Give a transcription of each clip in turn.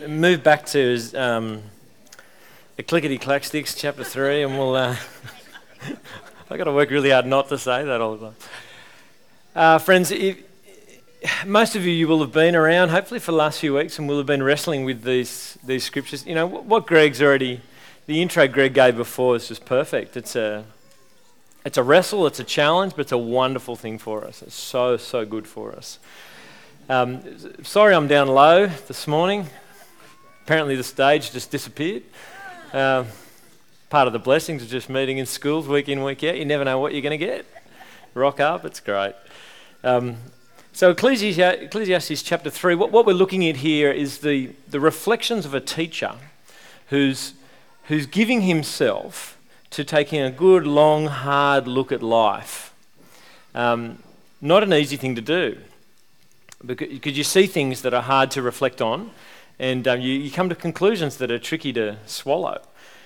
Move back to the Clickety Clack Sticks, chapter 3, and we'll. I've got to work really hard not to say that all the time. Friends, most of you will have been around, hopefully, for the last few weeks, and will have been wrestling with these scriptures. You know, what Greg's already. The intro Greg gave before is just perfect. It's a wrestle, it's a challenge, but it's a wonderful thing for us. It's so good for us. Sorry I'm down low this morning. Apparently the stage just disappeared. Part of the blessings of just meeting in schools week in, week out. You never know what you're going to get. Rock up, it's great. So Ecclesiastes chapter 3, what we're looking at here is the reflections of a teacher who's giving himself to taking a good, long, hard look at life. Not an easy thing to do, because you see things that are hard to reflect on, and you come to conclusions that are tricky to swallow.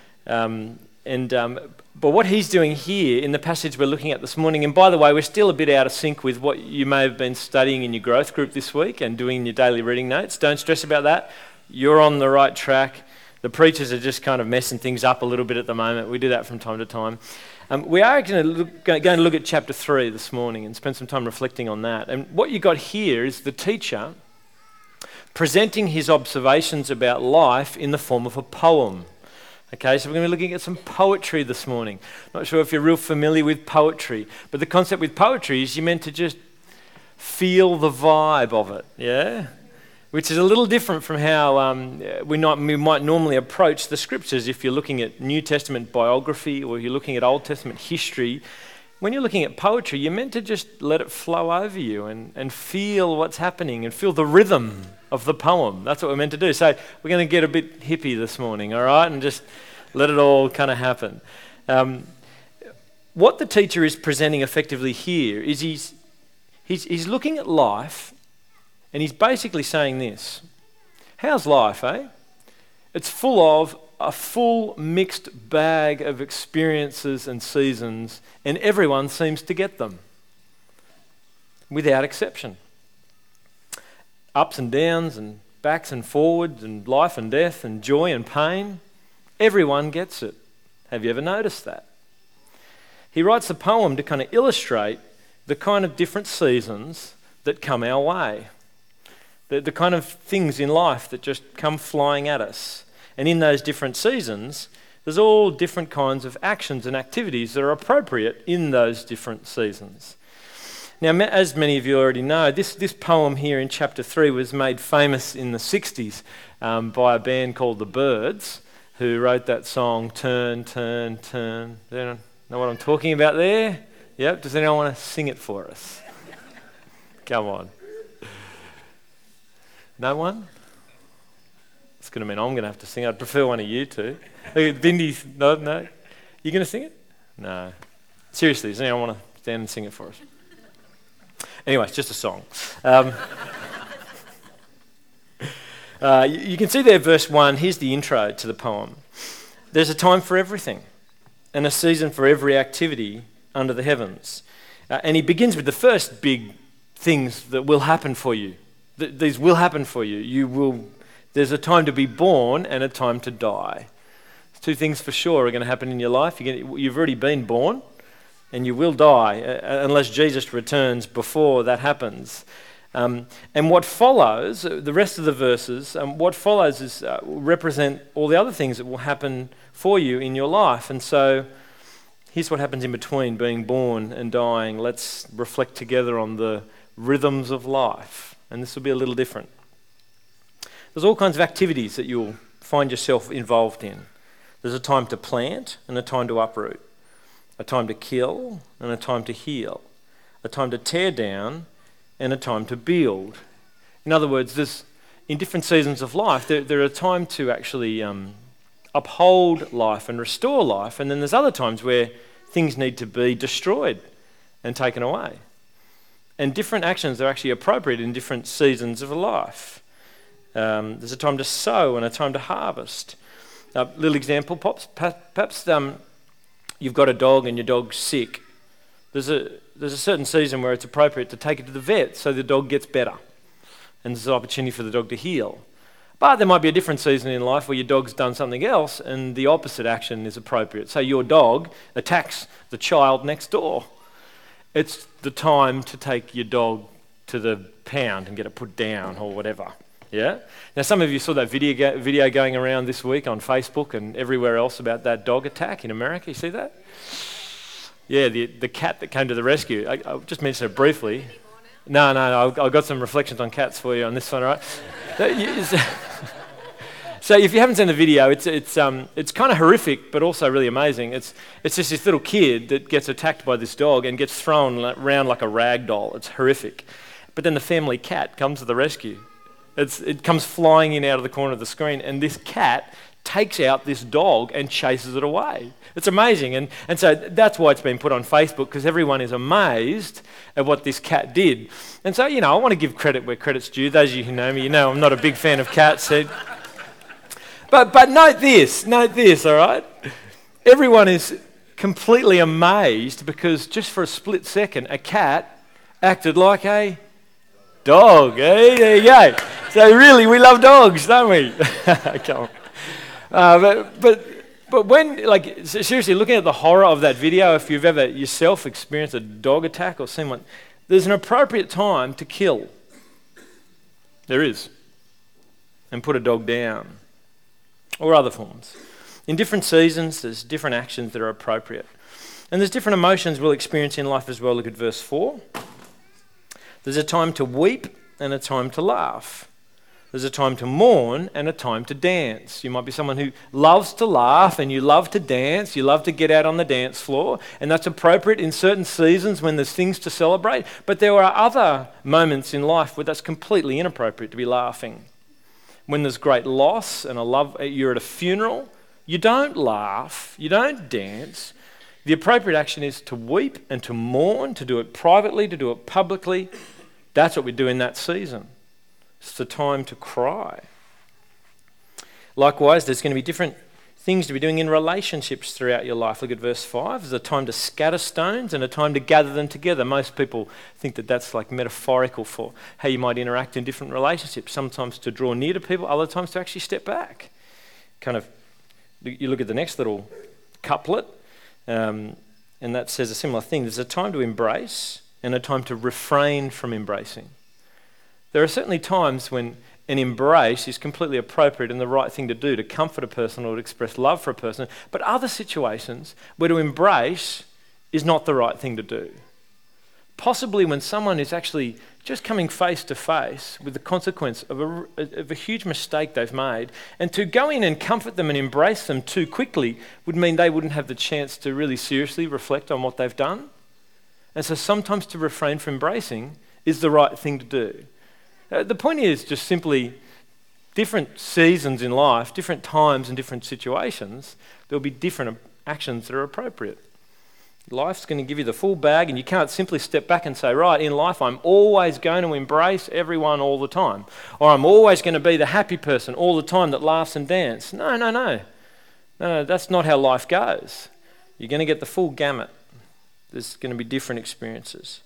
But what he's doing here in the passage we're looking at this morning, and by the way, we're still a bit out of sync with what you may have been studying in your growth group this week and doing in your daily reading notes. Don't stress about that. You're on the right track. The preachers are just kind of messing things up a little bit at the moment. We do that from time to time. We are going to look at chapter 3 this morning and spend some time reflecting on that. And what you got here is the teacher presenting his observations about life in the form of a poem. Okay, so we're going to be looking at some poetry this morning. Not sure if you're real familiar with poetry, but the concept with poetry is you're meant to just feel the vibe of it, yeah? Which is a little different from how we might normally approach the scriptures if you're looking at New Testament biography or you're looking at Old Testament history. When you're looking at poetry, you're meant to just let it flow over you and feel what's happening and feel the rhythm of the poem. That's what we're meant to do. So we're going to get a bit hippie this morning, all right, and just let it all kind of happen. What the teacher is presenting effectively here is he's looking at life. And he's basically saying this: how's life, eh? It's full of a full mixed bag of experiences and seasons, and everyone seems to get them, without exception. Ups and downs and backs and forwards and life and death and joy and pain. Everyone gets it. Have you ever noticed that? He writes a poem to kind of illustrate the kind of different seasons that come our way. The kind of things in life that just come flying at us. And in those different seasons, there's all different kinds of actions and activities that are appropriate in those different seasons. Now, as many of you already know, this poem here in chapter 3 was made famous in the 60s by a band called The Byrds, who wrote that song, Turn, Turn, Turn. Do you know what I'm talking about there? Yep. Does anyone want to sing it for us? Come on. No one? It's going to mean I'm going to have to sing. I'd prefer one of you two. Bindy's, no? You going to sing it? No. Seriously, does anyone want to stand and sing it for us? Anyway, it's just a song. You can see there, verse 1, here's the intro to the poem. There's a time for everything and a season for every activity under the heavens. And he begins with the first big things that will happen for you. These will happen for you. There's a time to be born and a time to die. Two things for sure are going to happen in your life. You've already been born and you will die unless Jesus returns before that happens. And what follows, the rest of the verses, what follows is represent all the other things that will happen for you in your life. And so here's what happens in between being born and dying. Let's reflect together on the rhythms of life. And this will be a little different. There's all kinds of activities that you'll find yourself involved in. There's a time to plant and a time to uproot, a time to kill and a time to heal, a time to tear down and a time to build. In other words, in different seasons of life, there are a time to actually uphold life and restore life, and then there's other times where things need to be destroyed and taken away. And different actions are actually appropriate in different seasons of life. There's a time to sow and a time to harvest. Little example, perhaps you've got a dog and your dog's sick. There's a certain season where it's appropriate to take it to the vet so the dog gets better. And there's an opportunity for the dog to heal. But there might be a different season in life where your dog's done something else and the opposite action is appropriate. Say your dog attacks the child next door. It's the time to take your dog to the pound and get it put down or whatever. Yeah? Now some of you saw that video going around this week on Facebook and everywhere else about that dog attack in America. You see that? Yeah, the cat that came to the rescue. I just mentioned it briefly. No, I've got some reflections on cats for you on this one, all right? So if you haven't seen the video, it's kind of horrific, but also really amazing. It's just this little kid that gets attacked by this dog and gets thrown around like a rag doll. It's horrific. But then the family cat comes to the rescue. It comes flying in out of the corner of the screen, and this cat takes out this dog and chases it away. It's amazing. And so that's why it's been put on Facebook, because everyone is amazed at what this cat did. And so, I want to give credit where credit's due. Those of you who know me, I'm not a big fan of cats. But note this, all right? Everyone is completely amazed because just for a split second, a cat acted like a dog. Eh? There you go. So really, we love dogs, don't we? Come on. But when, seriously, looking at the horror of that video, if you've ever yourself experienced a dog attack or seen one, there's an appropriate time to kill. There is. And put a dog down. Or other forms. In different seasons, there's different actions that are appropriate. And there's different emotions we'll experience in life as well. Look at verse 4. There's a time to weep and a time to laugh. There's a time to mourn and a time to dance. You might be someone who loves to laugh and you love to dance. You love to get out on the dance floor. And that's appropriate in certain seasons when there's things to celebrate. But there are other moments in life where that's completely inappropriate to be laughing. When there's great loss and you're at a funeral, you don't laugh, you don't dance. The appropriate action is to weep and to mourn, to do it privately, to do it publicly. That's what we do in that season. It's the time to cry. Likewise, there's going to be different things to be doing in relationships throughout your life. Look at verse 5. There's a time to scatter stones and a time to gather them together. Most people think that that's like metaphorical for how you might interact in different relationships. Sometimes to draw near to people, other times to actually step back. You look at the next little couplet, and that says a similar thing. There's a time to embrace and a time to refrain from embracing. There are certainly times when an embrace is completely appropriate and the right thing to do to comfort a person or to express love for a person, but other situations where to embrace is not the right thing to do. Possibly when someone is actually just coming face to face with the consequence of a huge mistake they've made, and to go in and comfort them and embrace them too quickly would mean they wouldn't have the chance to really seriously reflect on what they've done. And so sometimes to refrain from embracing is the right thing to do. The point is just simply different seasons in life, different times and different situations, there'll be different actions that are appropriate. Life's going to give you the full bag and you can't simply step back and say, right, in life I'm always going to embrace everyone all the time. Or I'm always going to be the happy person all the time that laughs and dances. No, that's not how life goes. You're going to get the full gamut. There's going to be different experiences.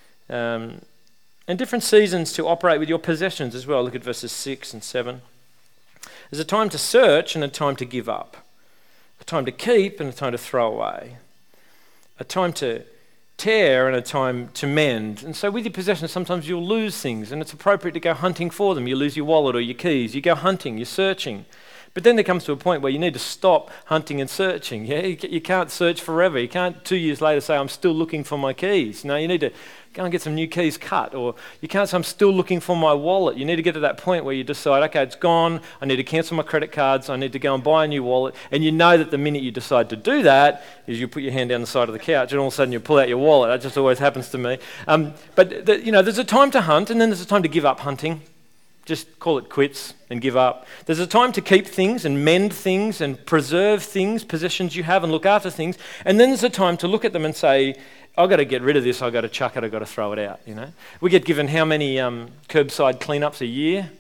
And different seasons to operate with your possessions as well. Look at verses 6 and 7. There's a time to search and a time to give up. A time to keep and a time to throw away. A time to tear and a time to mend. And so with your possessions, sometimes you'll lose things and it's appropriate to go hunting for them. You lose your wallet or your keys. You go hunting, you're searching. But then there comes to a point where you need to stop hunting and searching. Yeah, you can't search forever. You can't 2 years later say, I'm still looking for my keys. No, you need to go and get some new keys cut. Or you can't say, I'm still looking for my wallet. You need to get to that point where you decide, okay, it's gone. I need to cancel my credit cards. I need to go and buy a new wallet. And you know that the minute you decide to do that is you put your hand down the side of the couch and all of a sudden you pull out your wallet. That just always happens to me. There's a time to hunt and then there's a time to give up hunting. Just call it quits and give up. There's a time to keep things and mend things and preserve things, possessions you have, and look after things. And then there's a time to look at them and say, I've got to get rid of this, I've got to chuck it, I've got to throw it out. We get given how many curbside cleanups a year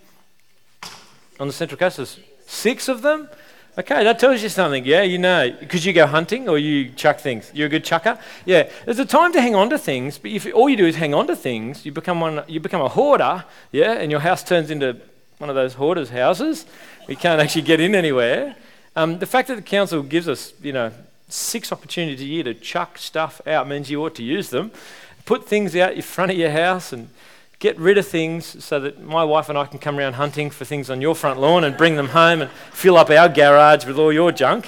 on the Central Coast? There's 6 of them? Okay, that tells you something, because you go hunting or you chuck things. You're a good chucker? Yeah, there's a time to hang on to things, but if all you do is hang on to things, you become a hoarder, and your house turns into one of those hoarders' houses. We can't actually get in anywhere. The fact that the council gives us, 6 opportunities a year to chuck stuff out means you ought to use them. Put things out in front of your house and get rid of things so that my wife and I can come around hunting for things on your front lawn and bring them home and fill up our garage with all your junk.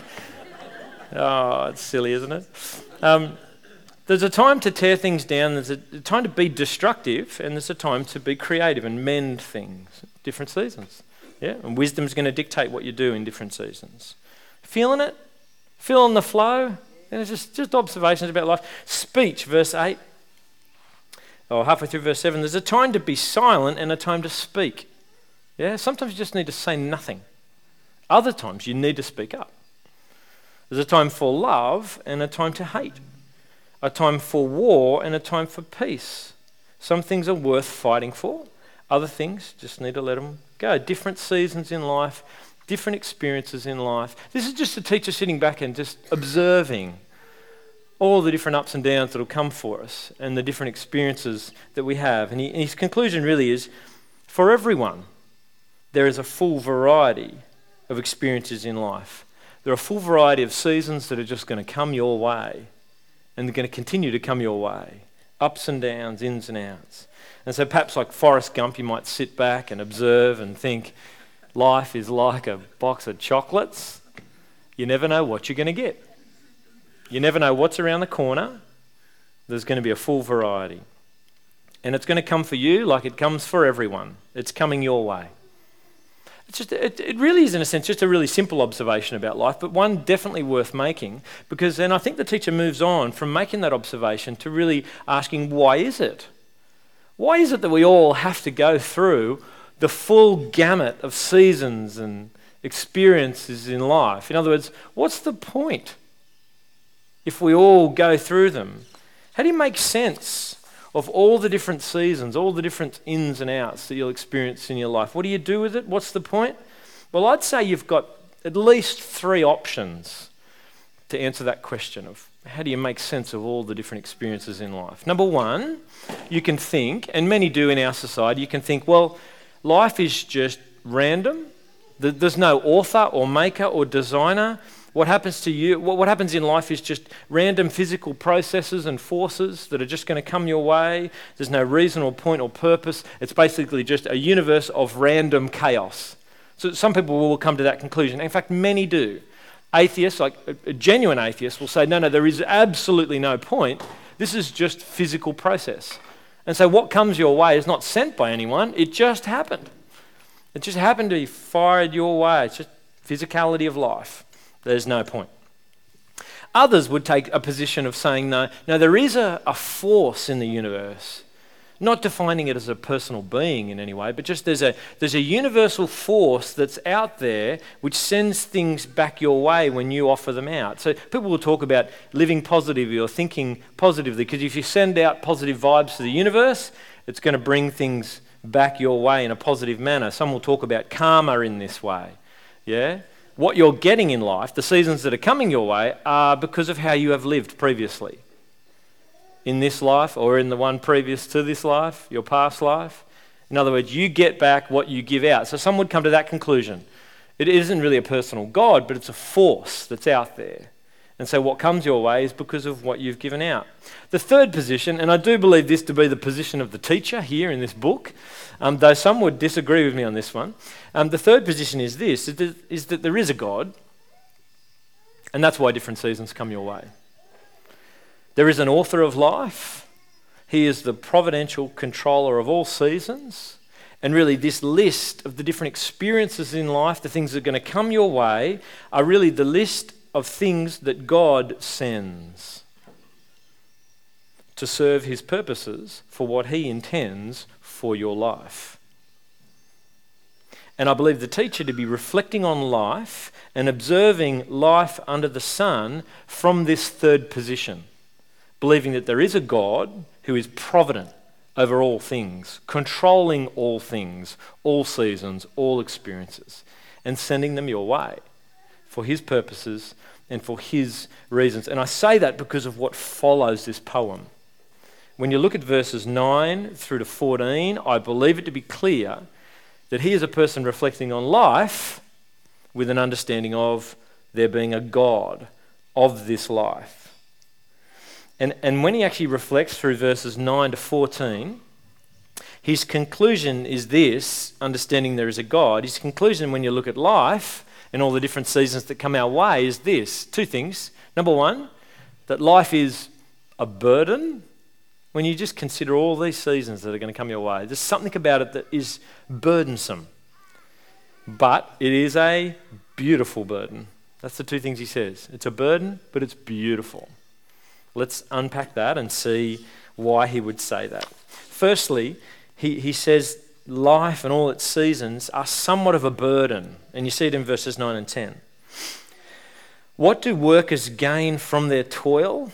Oh, it's silly, isn't it? There's a time to tear things down, there's a time to be destructive, and there's a time to be creative and mend things. Different seasons. Yeah, and wisdom's going to dictate what you do in different seasons. Feeling it? Feeling the flow? And it's just observations about life. Speech, verse 8. Halfway through verse 7, there's a time to be silent and a time to speak. Yeah, sometimes you just need to say nothing. Other times you need to speak up. There's a time for love and a time to hate. A time for war and a time for peace. Some things are worth fighting for. Other things, just need to let them go. Different seasons in life, different experiences in life. This is just a teacher sitting back and just observing all the different ups and downs that will come for us and the different experiences that we have. And his conclusion really is, for everyone, there is a full variety of experiences in life. There are a full variety of seasons that are just going to come your way, and they're going to continue to come your way. Ups and downs, ins and outs. And so perhaps like Forrest Gump, you might sit back and observe and think, life is like a box of chocolates. You never know what you're going to get. You never know what's around the corner. There's going to be a full variety. And it's going to come for you like it comes for everyone. It's coming your way. It really is, in a sense, just a really simple observation about life, but one definitely worth making, because then I think the teacher moves on from making that observation to really asking, why is it? Why is it that we all have to go through the full gamut of seasons and experiences in life? In other words, what's the point if we all go through them? How do you make sense of all the different seasons, all the different ins and outs that you'll experience in your life? What do you do with it? What's the point? Well, I'd say you've got at least 3 options to answer that question of how do you make sense of all the different experiences in life. Number 1, you can think, and many do in our society, you can think, well, life is just random. There's no author or maker or designer. What happens to you, what happens in life is just random physical processes and forces that are just going to come your way. There's no reason or point or purpose. It's basically just a universe of random chaos. So some people will come to that conclusion. In fact, many do. Atheists, like a genuine atheist, will say, no, there is absolutely no point. This is just physical process. And so what comes your way is not sent by anyone. It just happened. It just happened to be fired your way. It's just physicality of life. There's no point. Others would take a position of saying, no, there is a force in the universe, not defining it as a personal being in any way, but just there's a universal force that's out there which sends things back your way when you offer them out. So people will talk about living positively or thinking positively, because if you send out positive vibes to the universe, it's going to bring things back your way in a positive manner. Some will talk about karma in this way. Yeah? What you're getting in life, the seasons that are coming your way, are because of how you have lived previously. In this life or in the one previous to this life, your past life. In other words, you get back what you give out. So some would come to that conclusion. It isn't really a personal God, but it's a force that's out there. And so what comes your way is because of what you've given out. The third position, and I do believe this to be the position of the teacher here in this book, though some would disagree with me on this one. The third position is this, is that there is a God, and that's why different seasons come your way. There is an author of life. He is the providential controller of all seasons. And really this list of the different experiences in life, the things that are going to come your way, are really the list of things that God sends to serve his purposes for what he intends for your life. And I believe the teacher to be reflecting on life and observing life under the sun from this third position, believing that there is a God who is provident over all things, controlling all things, all seasons, all experiences, and sending them your way for his purposes and for his reasons. And I say that because of what follows this poem. When you look at verses 9 through to 14, I believe it to be clear that he is a person reflecting on life with an understanding of there being a God of this life. And when he actually reflects through verses 9 to 14, his conclusion is this, understanding there is a God. His conclusion when you look at life and all the different seasons that come our way is this. Two things. Number one, that life is a burden. When you just consider all these seasons that are going to come your way, there's something about it that is burdensome. But it is a beautiful burden. That's the two things he says. It's a burden, but it's beautiful. Let's unpack that and see why he would say that. Firstly, he says life and all its seasons are somewhat of a burden. And you see it in verses 9 and 10. What do workers gain from their toil?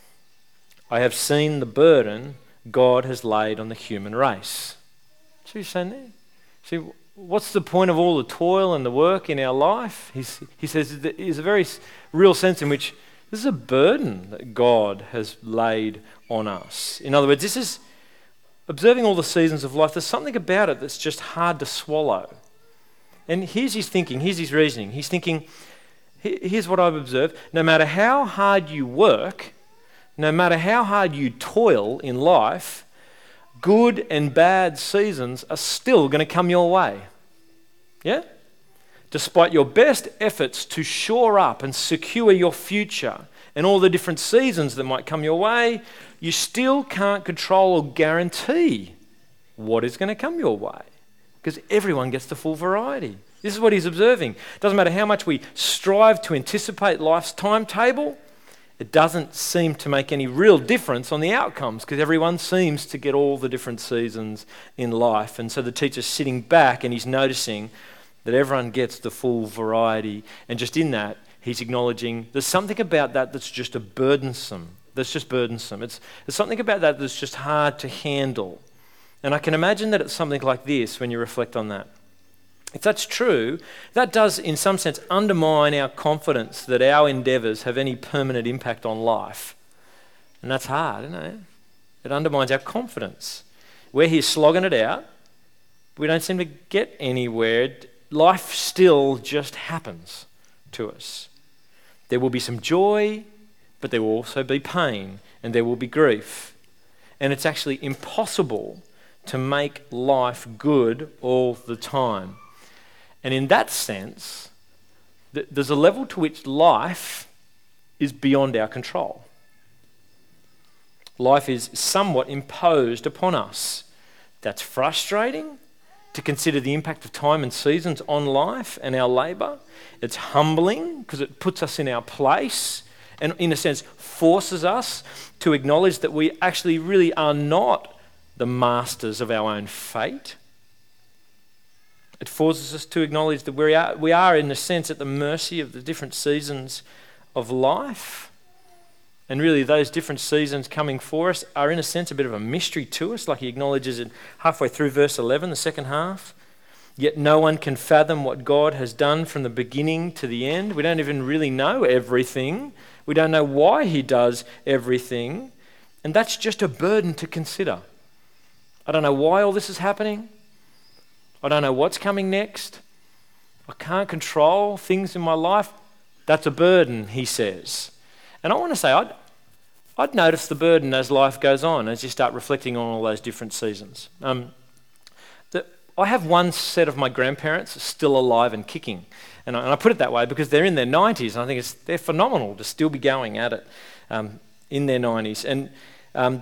I have seen the burden God has laid on the human race. See what he's saying there? See, what's the point of all the toil and the work in our life? He says there's a very real sense in which this is a burden that God has laid on us. In other words, this is observing all the seasons of life. There's something about it that's just hard to swallow. And here's his thinking, here's his reasoning. He's thinking, here's what I've observed. No matter how hard you work, no matter how hard you toil in life, good and bad seasons are still going to come your way. Yeah? Despite your best efforts to shore up and secure your future and all the different seasons that might come your way, you still can't control or guarantee what is going to come your way, because everyone gets the full variety. This is what he's observing. It doesn't matter how much we strive to anticipate life's timetable, it doesn't seem to make any real difference on the outcomes, because everyone seems to get all the different seasons in life. And so the teacher's sitting back and he's noticing that everyone gets the full variety. And just in that, he's acknowledging there's something about that that's just burdensome. There's something about that that's just hard to handle. And I can imagine that it's something like this when you reflect on that. If that's true, that does in some sense undermine our confidence that our endeavours have any permanent impact on life. And that's hard, isn't it? It undermines our confidence. We're here slogging it out. We don't seem to get anywhere. Life still just happens to us. There will be some joy, but there will also be pain and there will be grief. And it's actually impossible to make life good all the time. And in that sense, there's a level to which life is beyond our control. Life is somewhat imposed upon us. That's frustrating to consider the impact of time and seasons on life and our labour. It's humbling because it puts us in our place and in a sense forces us to acknowledge that we actually really are not the masters of our own fate. It forces us to acknowledge that we are in a sense at the mercy of the different seasons of life. And really those different seasons coming for us are in a sense a bit of a mystery to us, like he acknowledges it halfway through verse 11, the second half. Yet no one can fathom what God has done from the beginning to the end. We don't even really know everything. We don't know why he does everything. And that's just a burden to consider. I don't know why all this is happening. I don't know what's coming next. I can't control things in my life. That's a burden, he says. And I want to say, I'd notice the burden as life goes on, as you start reflecting on all those different seasons. I have one set of my grandparents still alive and kicking. And I put it that way because they're in their 90s, and I think they're phenomenal to still be going at it in their 90s. And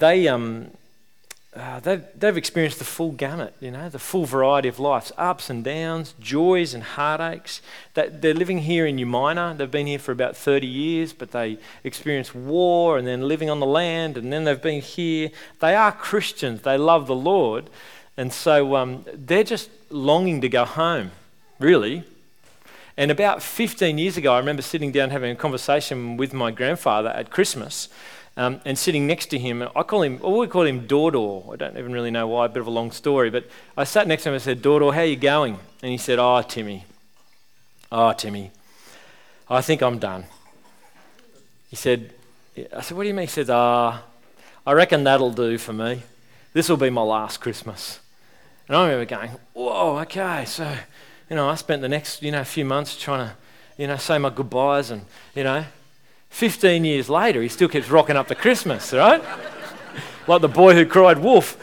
they've experienced the full gamut, the full variety of life's ups and downs, joys and heartaches. They're living here in Umina. They've been here for about 30 years, but they experienced war and then living on the land, and then they've been here. They are Christians. They love the Lord. And so they're just longing to go home, really. And about 15 years ago, I remember sitting down having a conversation with my grandfather at Christmas. And sitting next to him, we call him Dordo. I don't even really know why, a bit of a long story, but I sat next to him and said, Dordo, how are you going? And he said, Timmy, I think I'm done. I said, what do you mean? He said, I reckon that'll do for me. This will be my last Christmas. And I remember going, whoa, okay, so, I spent the next, few months trying to, say my goodbyes and, 15 years later, he still keeps rocking up to Christmas, right? Like the boy who cried wolf.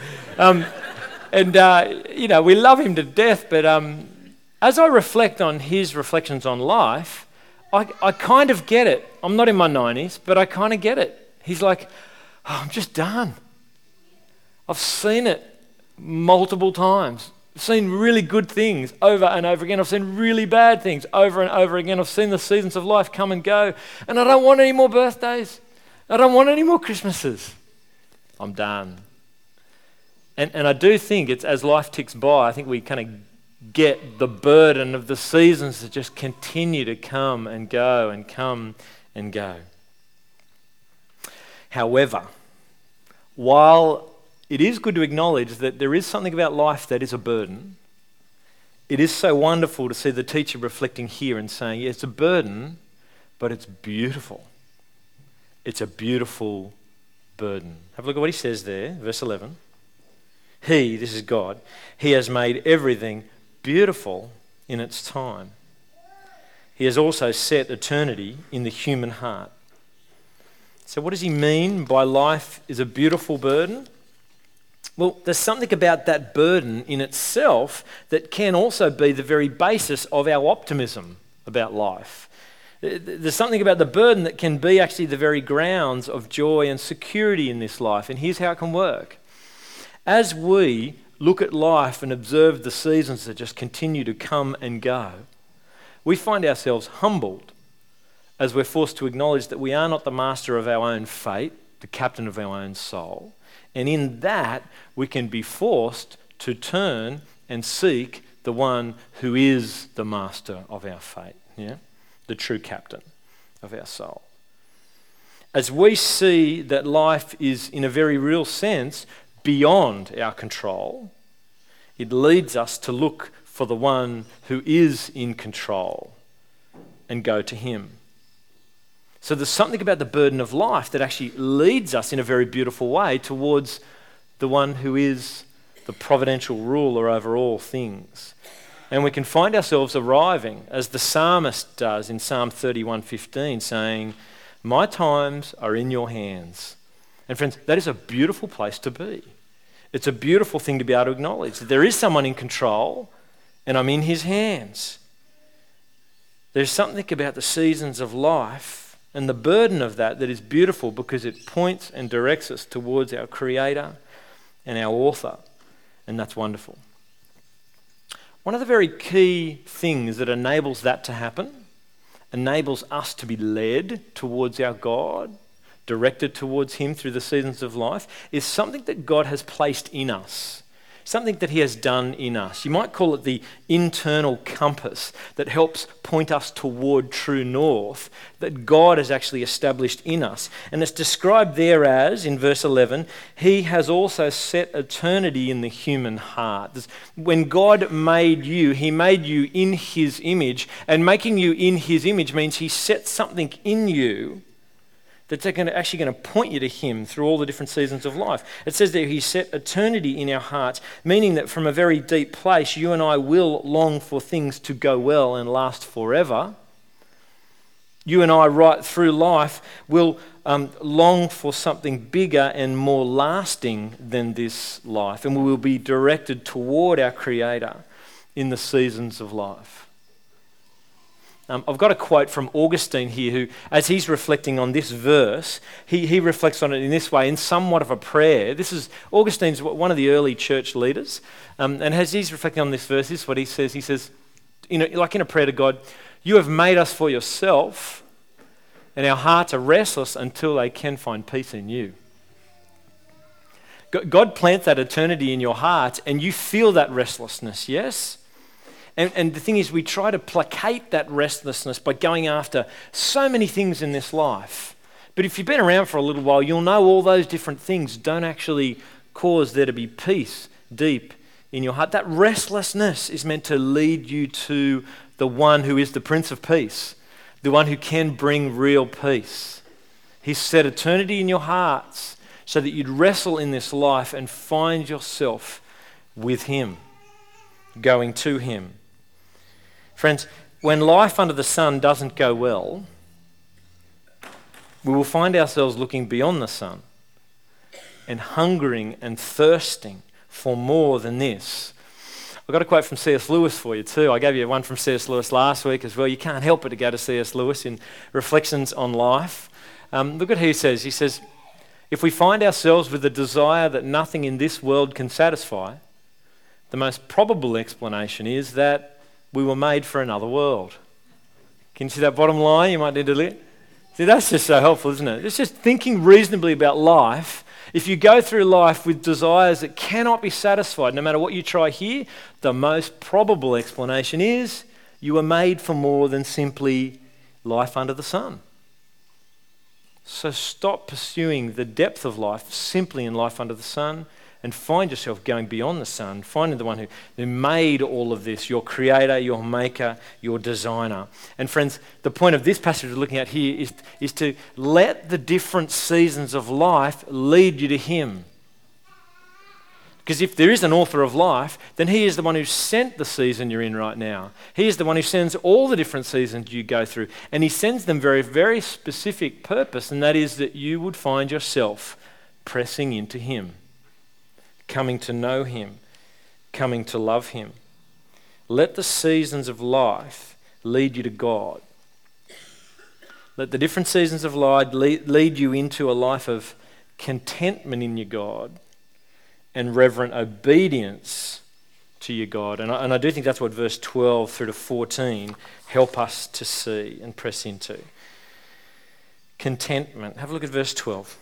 We love him to death, but as I reflect on his reflections on life, I kind of get it. I'm not in my 90s, but I kind of get it. He's like, I'm just done. I've seen it multiple times. I've seen really good things over and over again. I've seen really bad things over and over again. I've seen the seasons of life come and go, and I don't want any more birthdays. I don't want any more Christmases. I'm done. And I do think it's as life ticks by, I think we kind of get the burden of the seasons that just continue to come and go and come and go. However, while it is good to acknowledge that there is something about life that is a burden, it is so wonderful to see the teacher reflecting here and saying, yeah, it's a burden, but it's beautiful. It's a beautiful burden. Have a look at what he says there, verse 11. He, this is God, he has made everything beautiful in its time. He has also set eternity in the human heart. So what does he mean by life is a beautiful burden? Well, there's something about that burden in itself that can also be the very basis of our optimism about life. There's something about the burden that can be actually the very grounds of joy and security in this life. And here's how it can work. As we look at life and observe the seasons that just continue to come and go, we find ourselves humbled as we're forced to acknowledge that we are not the master of our own fate, the captain of our own soul. And in that, we can be forced to turn and seek the one who is the master of our fate, the true captain of our soul. As we see that life is, in a very real sense, beyond our control, it leads us to look for the one who is in control and go to him. So there's something about the burden of life that actually leads us in a very beautiful way towards the one who is the providential ruler over all things. And we can find ourselves arriving, as the psalmist does in Psalm 31:15, saying, my times are in your hands. And friends, that is a beautiful place to be. It's a beautiful thing to be able to acknowledge that there is someone in control and I'm in his hands. There's something about the seasons of life and the burden of that is beautiful because it points and directs us towards our Creator and our Author. And that's wonderful. One of the very key things that enables that to happen, enables us to be led towards our God, directed towards him through the seasons of life, is something that God has placed in us. Something that he has done in us. You might call it the internal compass that helps point us toward true north, that God has actually established in us. And it's described there as, in verse 11, he has also set eternity in the human heart. When God made you, he made you in his image, and making you in his image means he set something in you that's actually going to point you to him through all the different seasons of life. It says there he set eternity in our hearts, meaning that from a very deep place, you and I will long for things to go well and last forever. You and I, right through life, will long for something bigger and more lasting than this life, and we will be directed toward our Creator in the seasons of life. I've got a quote from Augustine here who, as he's reflecting on this verse, he reflects on it in this way, in somewhat of a prayer. This is, Augustine's one of the early church leaders, and as he's reflecting on this verse, this is what he says. He says, like in a prayer to God, you have made us for yourself, and our hearts are restless until they can find peace in you. God plants that eternity in your heart, and you feel that restlessness, yes? And the thing is, we try to placate that restlessness by going after so many things in this life. But if you've been around for a little while, you'll know all those different things don't actually cause there to be peace deep in your heart. That restlessness is meant to lead you to the one who is the Prince of Peace, the one who can bring real peace. He's set eternity in your hearts so that you'd wrestle in this life and find yourself with him. going to him. Friends, when life under the sun doesn't go well, we will find ourselves looking beyond the sun and hungering and thirsting for more than this. I've got a quote from C.S. Lewis for you too. I gave you one from C.S. Lewis last week as well. You can't help but to go to C.S. Lewis in Reflections on Life. Look at what he says. He says, if we find ourselves with a desire that nothing in this world can satisfy, the most probable explanation is that we were made for another world. Can you see that bottom line? You might need to look. See, that's just so helpful, isn't it? It's just thinking reasonably about life. If you go through life with desires that cannot be satisfied, no matter what you try here, the most probable explanation is you were made for more than simply life under the sun. So stop pursuing the depth of life simply in life under the sun and find yourself going beyond the sun, finding the one who made all of this, your creator, your maker, your designer. And friends, the point of this passage we're looking at here is to let the different seasons of life lead you to him. Because if there is an author of life, then he is the one who sent the season you're in right now. He is the one who sends all the different seasons you go through. And he sends them very, very specific purpose, and that is that you would find yourself pressing into him, coming to know him, coming to love him. Let the seasons of life lead you to God. Let the different seasons of life lead you into a life of contentment in your God and reverent obedience to your God. And I do think that's what verse 12 through to 14 help us to see and press into. Contentment. Have a look at verse 12.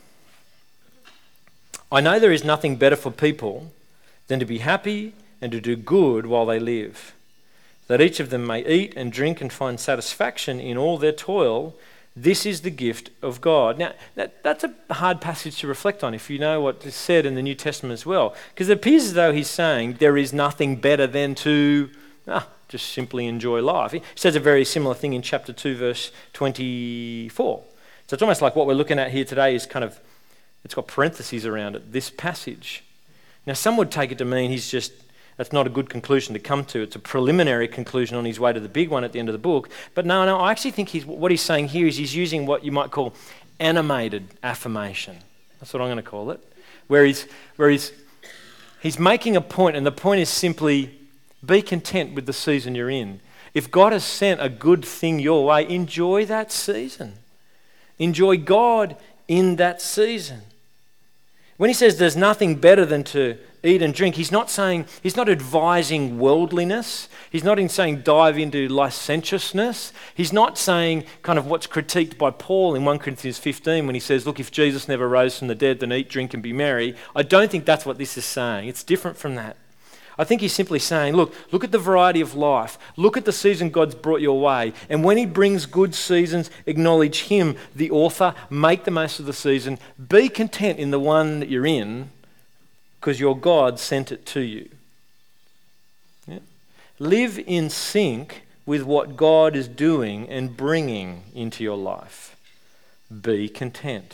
I know there is nothing better for people than to be happy and to do good while they live, that each of them may eat and drink and find satisfaction in all their toil. This is the gift of God. Now, that's a hard passage to reflect on if you know what is said in the New Testament as well, because it appears as though he's saying there is nothing better than to just simply enjoy life. He says a very similar thing in chapter 2, verse 24. So it's almost like what we're looking at here today is kind of, it's got parentheses around it, this passage. Now, some would take it to mean that's not a good conclusion to come to. It's a preliminary conclusion on his way to the big one at the end of the book. But no, I actually think what he's saying here is he's using what you might call animated affirmation. That's what I'm going to call it. Where he's making a point, and the point is simply be content with the season you're in. If God has sent a good thing your way, enjoy that season. Enjoy God in that season. When he says there's nothing better than to eat and drink, he's not advising worldliness. He's not saying dive into licentiousness. He's not saying kind of what's critiqued by Paul in 1 Corinthians 15 when he says, look, if Jesus never rose from the dead, then eat, drink and be merry. I don't think that's what this is saying. It's different from that. I think he's simply saying, look at the variety of life. Look at the season God's brought your way. And when he brings good seasons, acknowledge him, the author, make the most of the season. Be content in the one that you're in because your God sent it to you. Yeah? Live in sync with what God is doing and bringing into your life. Be content.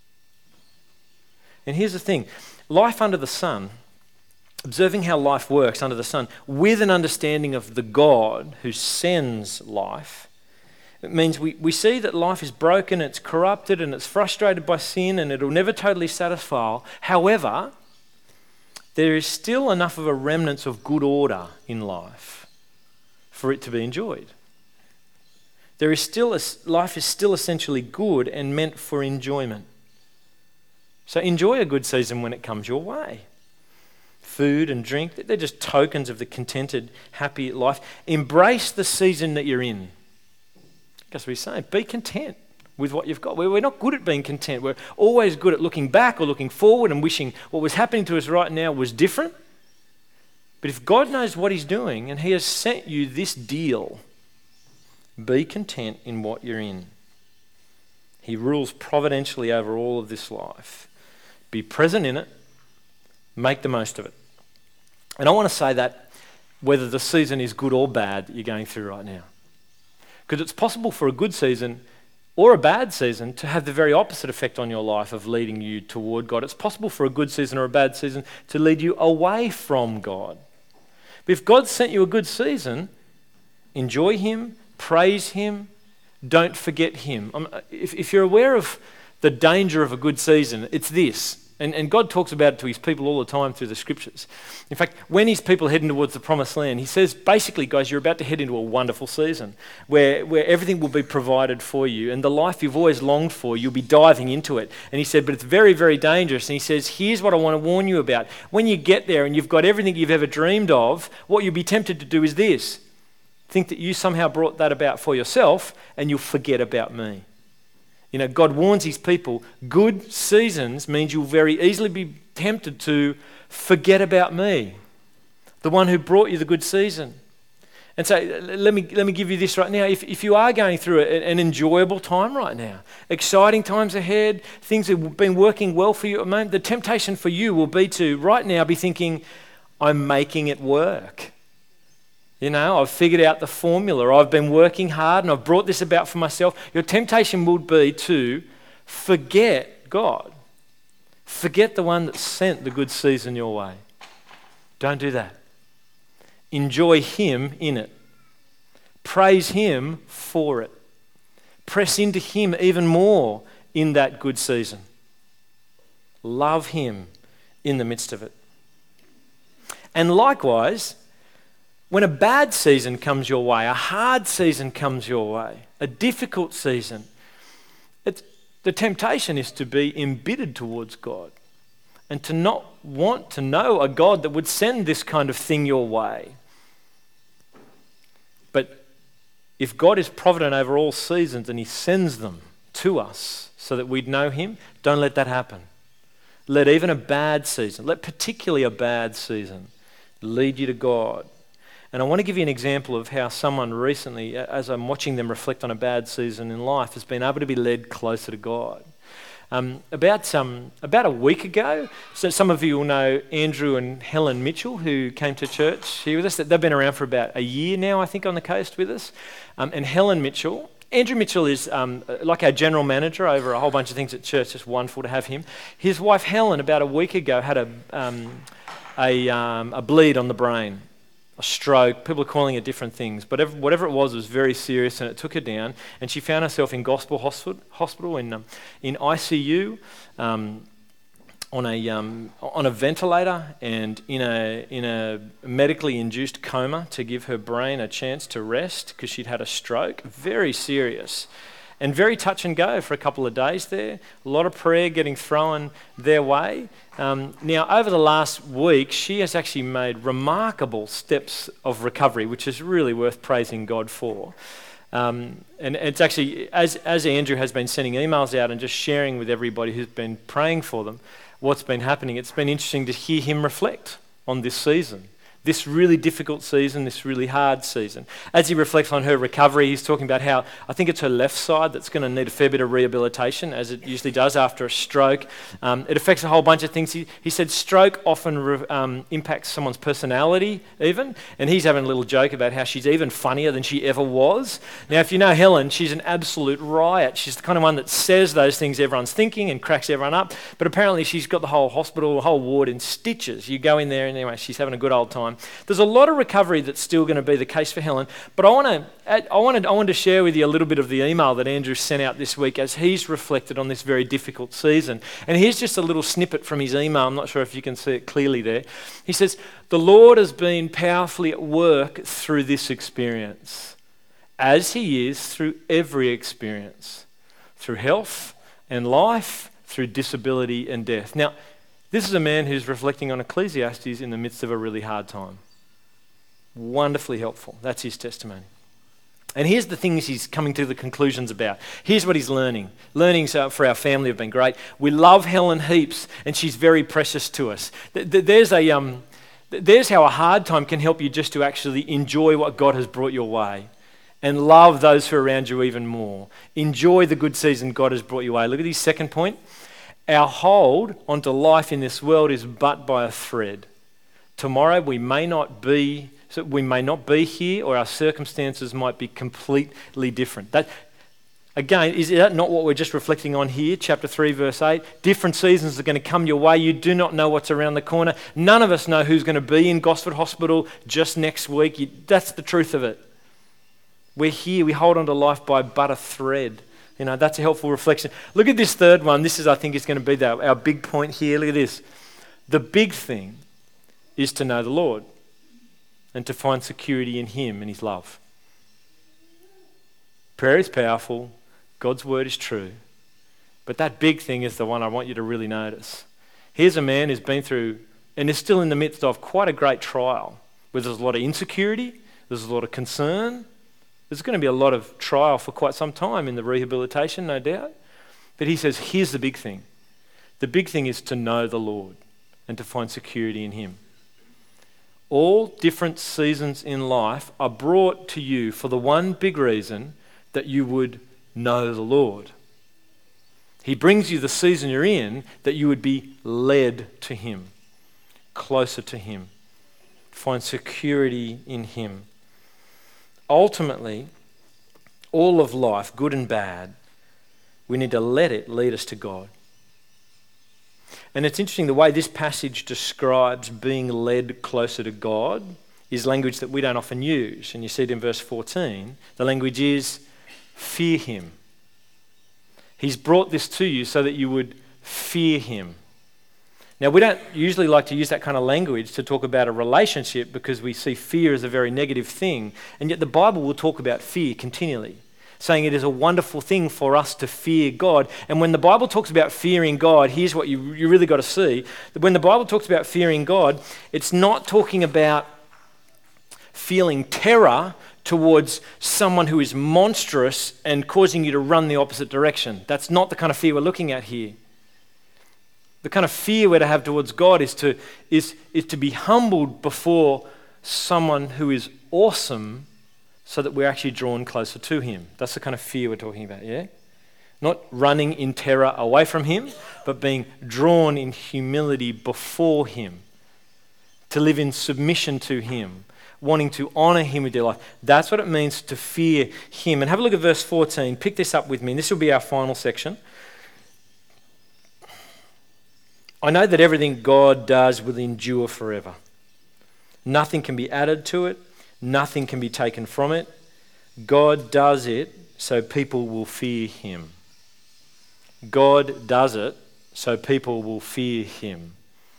And here's the thing. Life under the sun, observing how life works under the sun, with an understanding of the God who sends life, it means we see that life is broken, it's corrupted, and it's frustrated by sin, and it'll never totally satisfy. However, there is still enough of a remnant of good order in life for it to be enjoyed. Life is still essentially good and meant for enjoyment. So enjoy a good season when it comes your way. Food and drink, they're just tokens of the contented, happy life. Embrace the season that you're in. That's what he's saying. Be content with what you've got. We're not good at being content. We're always good at looking back or looking forward and wishing what was happening to us right now was different. But if God knows what he's doing and he has sent you this deal, be content in what you're in. He rules providentially over all of this life. Be present in it. Make the most of it. And I want to say that whether the season is good or bad that you're going through right now. Because it's possible for a good season or a bad season to have the very opposite effect on your life of leading you toward God. It's possible for a good season or a bad season to lead you away from God. But if God sent you a good season, enjoy him, praise him, don't forget him. If you're aware of the danger of a good season, it's this. And God talks about it to his people all the time through the scriptures. In fact, when his people are heading towards the promised land, he says, basically, guys, you're about to head into a wonderful season where everything will be provided for you, and the life you've always longed for, you'll be diving into it. And he said, but it's very, very dangerous. And he says, here's what I want to warn you about. When you get there and you've got everything you've ever dreamed of, what you'll be tempted to do is this. Think that you somehow brought that about for yourself, and you'll forget about me. You know, God warns his people, good seasons means you'll very easily be tempted to forget about me, the one who brought you the good season. And so let me give you this right now. If you are going through an enjoyable time right now, exciting times ahead, things have been working well for you at the moment, the temptation for you will be to right now be thinking, I'm making it work. You know, I've figured out the formula. I've been working hard and I've brought this about for myself. Your temptation would be to forget God. Forget the one that sent the good season your way. Don't do that. Enjoy him in it. Praise him for it. Press into him even more in that good season. Love him in the midst of it. And likewise, when a bad season comes your way, a hard season comes your way, a difficult season, the temptation is to be embittered towards God and to not want to know a God that would send this kind of thing your way. But if God is provident over all seasons and he sends them to us so that we'd know him, don't let that happen. Let even a bad season, let particularly a bad season, lead you to God. And I want to give you an example of how someone recently, as I'm watching them reflect on a bad season in life, has been able to be led closer to God. About a week ago, so some of you will know Andrew and Helen Mitchell, who came to church here with us. They've been around for about a year now, I think, on the coast with us. And Helen Mitchell, Andrew Mitchell is like our general manager over a whole bunch of things at church. It's wonderful to have him. His wife Helen, about a week ago, had a bleed on the brain. A stroke, people are calling it different things, but whatever it was very serious, and it took her down, and she found herself in Gospel Hospital in ICU, on a ventilator, and in a medically induced coma to give her brain a chance to rest because she'd had a stroke. Very serious. And very touch and go for a couple of days there. A lot of prayer getting thrown their way. Now, over the last week, she has actually made remarkable steps of recovery, which is really worth praising God for. And it's actually, as Andrew has been sending emails out and just sharing with everybody who's been praying for them what's been happening, it's been interesting to hear him reflect on this season. This really difficult season, this really hard season. As he reflects on her recovery, he's talking about how I think it's her left side that's going to need a fair bit of rehabilitation, as it usually does after a stroke. It affects a whole bunch of things. He said stroke often impacts someone's personality even, and he's having a little joke about how she's even funnier than she ever was. Now, if you know Helen, she's an absolute riot. She's the kind of one that says those things everyone's thinking and cracks everyone up, but apparently she's got the whole hospital, the whole ward in stitches. You go in there and anyway, she's having a good old time. There's a lot of recovery that's still going to be the case for Helen, but I wanted to share with you a little bit of the email that Andrew sent out this week as he's reflected on this very difficult season. And here's just a little snippet from his email. I'm not sure if you can see it clearly there. He says, "The Lord has been powerfully at work through this experience, as he is through every experience, through health and life, through disability and death." Now, this is a man who's reflecting on Ecclesiastes in the midst of a really hard time. Wonderfully helpful. That's his testimony. And here's the things he's coming to the conclusions about. Here's what he's learning. Learnings for our family have been great. We love Helen heaps, and she's very precious to us. There's how a hard time can help you just to actually enjoy what God has brought your way and love those who are around you even more. Enjoy the good season God has brought your way. Look at his second point. Our hold onto life in this world is but by a thread. Tomorrow we may not be here, or our circumstances might be completely different. Again, is that not what we're just reflecting on here? Chapter 3, verse 8. Different seasons are going to come your way. You do not know what's around the corner. None of us know who's going to be in Gosford Hospital just next week. That's the truth of it. We're here. We hold on to life by but a thread. That's a helpful reflection. Look at this third one. This is, I think, is going to be our big point here. Look at this. The big thing is to know the Lord and to find security in Him and His love. Prayer is powerful. God's word is true. But that big thing is the one I want you to really notice. Here's a man who's been through and is still in the midst of quite a great trial where there's a lot of insecurity, there's a lot of concern. There's going to be a lot of trial for quite some time in the rehabilitation, no doubt. But he says, here's the big thing. The big thing is to know the Lord and to find security in Him. All different seasons in life are brought to you for the one big reason that you would know the Lord. He brings you the season you're in that you would be led to Him, closer to Him, find security in Him. Ultimately, all of life, good and bad, we need to let it lead us to God. And it's interesting the way this passage describes being led closer to God is language that we don't often use. And you see it in verse 14. The language is fear Him. He's brought this to you so that you would fear Him. Now, we don't usually like to use that kind of language to talk about a relationship because we see fear as a very negative thing. And yet the Bible will talk about fear continually, saying it is a wonderful thing for us to fear God. And when the Bible talks about fearing God, here's what you really got to see. When the Bible talks about fearing God, it's not talking about feeling terror towards someone who is monstrous and causing you to run the opposite direction. That's not the kind of fear we're looking at here. The kind of fear we're to have towards God is to be humbled before someone who is awesome so that we're actually drawn closer to Him. That's the kind of fear we're talking about, yeah? Not running in terror away from Him, but being drawn in humility before Him, to live in submission to Him, wanting to honour Him with their life. That's what it means to fear Him. And have a look at verse 14. Pick this up with me. And this will be our final section. I know that everything God does will endure forever. Nothing can be added to it. Nothing can be taken from it. God does it so people will fear Him. God does it so people will fear Him.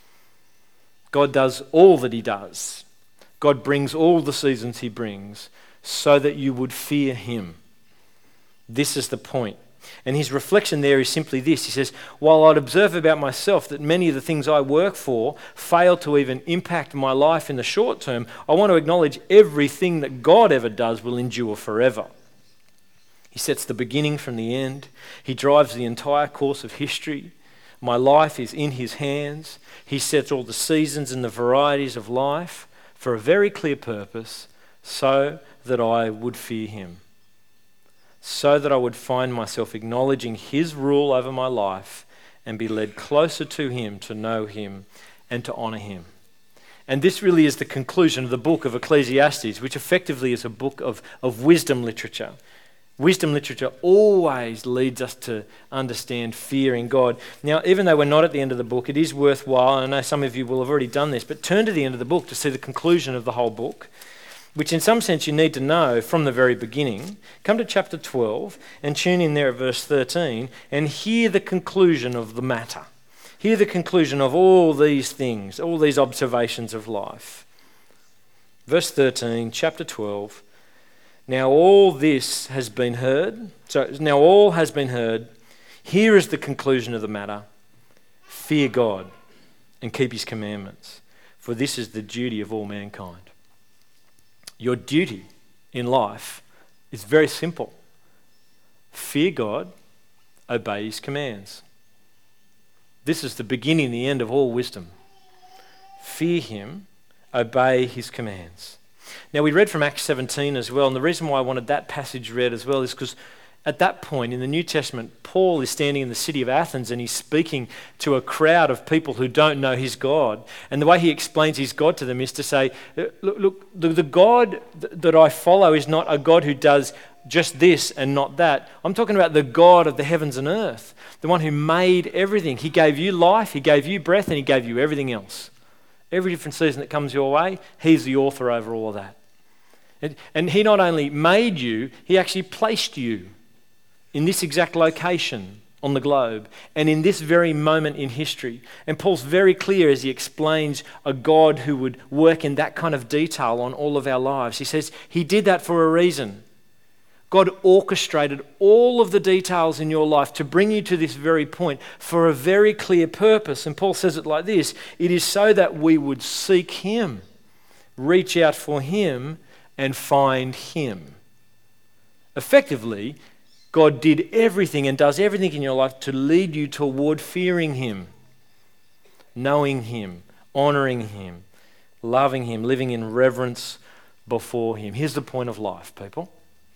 God does all that He does. God brings all the seasons He brings so that you would fear Him. This is the point. And his reflection there is simply this. He says, while I'd observe about myself that many of the things I work for fail to even impact my life in the short term, I want to acknowledge everything that God ever does will endure forever. He sets the beginning from the end. He drives the entire course of history. My life is in His hands. He sets all the seasons and the varieties of life for a very clear purpose, so that I would fear Him. So that I would find myself acknowledging His rule over my life and be led closer to Him, to know Him and to honour Him. And this really is the conclusion of the book of Ecclesiastes, which effectively is a book of wisdom literature. Wisdom literature always leads us to understand fearing God. Now, even though we're not at the end of the book, it is worthwhile, and I know some of you will have already done this, but turn to the end of the book to see the conclusion of the whole book, which in some sense you need to know from the very beginning. Come to chapter 12 and tune in there at verse 13 and hear the conclusion of the matter. Hear the conclusion of all these things, all these observations of life. Verse 13, chapter 12. Now all this has been heard. Now all has been heard. Here is the conclusion of the matter. Fear God and keep His commandments, for this is the duty of all mankind. Your duty in life is very simple. Fear God, obey His commands. This is the beginning and the end of all wisdom. Fear Him, obey His commands. Now, we read from Acts 17 as well, and the reason why I wanted that passage read as well is because at that point in the New Testament, Paul is standing in the city of Athens and he's speaking to a crowd of people who don't know his God. And the way he explains his God to them is to say, look, the God that I follow is not a God who does just this and not that. I'm talking about the God of the heavens and earth, the one who made everything. He gave you life, he gave you breath, and he gave you everything else. Every different season that comes your way, he's the author over all of that. And he not only made you, he actually placed you in this exact location on the globe and in this very moment in history. And Paul's very clear as he explains a God who would work in that kind of detail on all of our lives. He says he did that for a reason. God orchestrated all of the details in your life to bring you to this very point for a very clear purpose. And Paul says it like this: it is so that we would seek him, reach out for him, and find him. Effectively, God did everything and does everything in your life to lead you toward fearing him, knowing him, honoring him, loving him, living in reverence before him. Here's the point of life, people.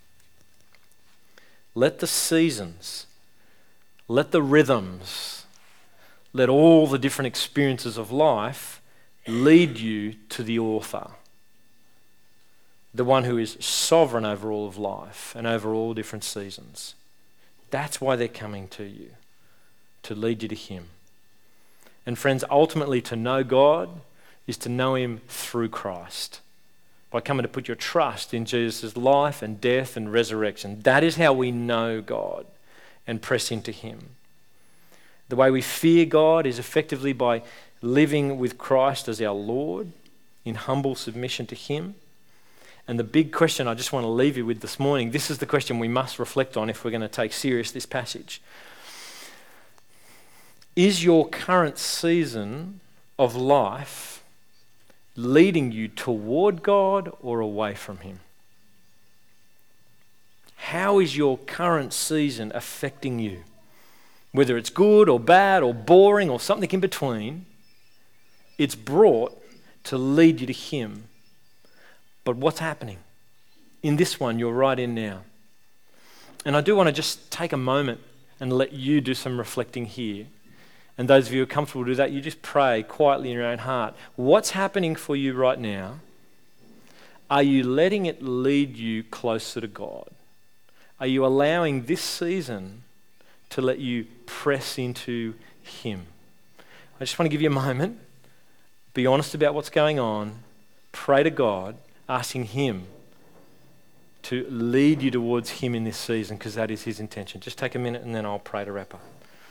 Let the seasons, let the rhythms, let all the different experiences of life lead you to the author, the one who is sovereign over all of life and over all different seasons. That's why they're coming to you, to lead you to him. And friends, ultimately to know God is to know him through Christ, by coming to put your trust in Jesus' life and death and resurrection. That is how we know God and press into him. The way we fear God is effectively by living with Christ as our Lord in humble submission to him. And the big question I just want to leave you with this morning, this is the question we must reflect on if we're going to take serious this passage. Is your current season of life leading you toward God or away from him? How is your current season affecting you? Whether it's good or bad or boring or something in between, it's brought to lead you to him. But what's happening? In this one, you're right in now. And I do want to just take a moment and let you do some reflecting here. And those of you who are comfortable to do that, you just pray quietly in your own heart. What's happening for you right now? Are you letting it lead you closer to God? Are you allowing this season to let you press into him? I just want to give you a moment. Be honest about what's going on. Pray to God, asking him to lead you towards him in this season, because that is his intention. Just take a minute and then I'll pray to wrap up.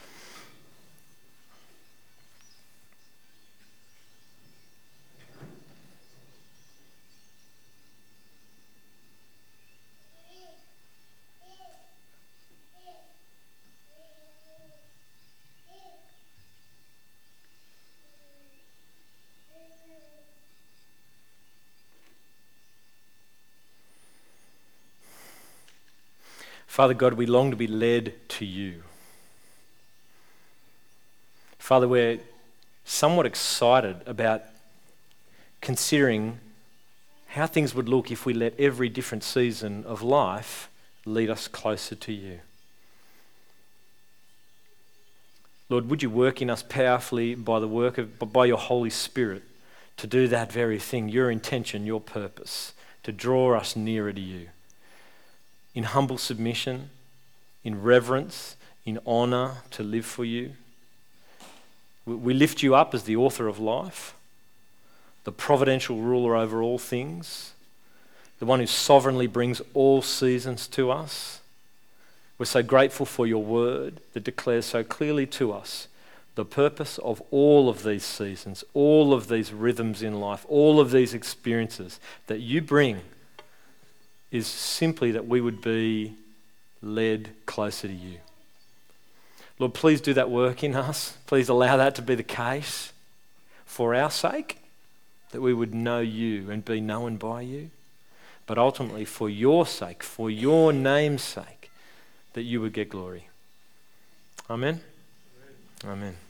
Father God, we long to be led to you. Father, we're somewhat excited about considering how things would look if we let every different season of life lead us closer to you. Lord, would you work in us powerfully by your Holy Spirit to do that very thing, your intention, your purpose, to draw us nearer to you. In humble submission, in reverence, in honour, to live for you. We lift you up as the author of life, the providential ruler over all things, the one who sovereignly brings all seasons to us. We're so grateful for your word that declares so clearly to us the purpose of all of these seasons, all of these rhythms in life, all of these experiences that you bring is simply that we would be led closer to you. Lord, please do that work in us. Please allow that to be the case for our sake, that we would know you and be known by you, but ultimately for your sake, for your name's sake, that you would get glory. Amen? Amen.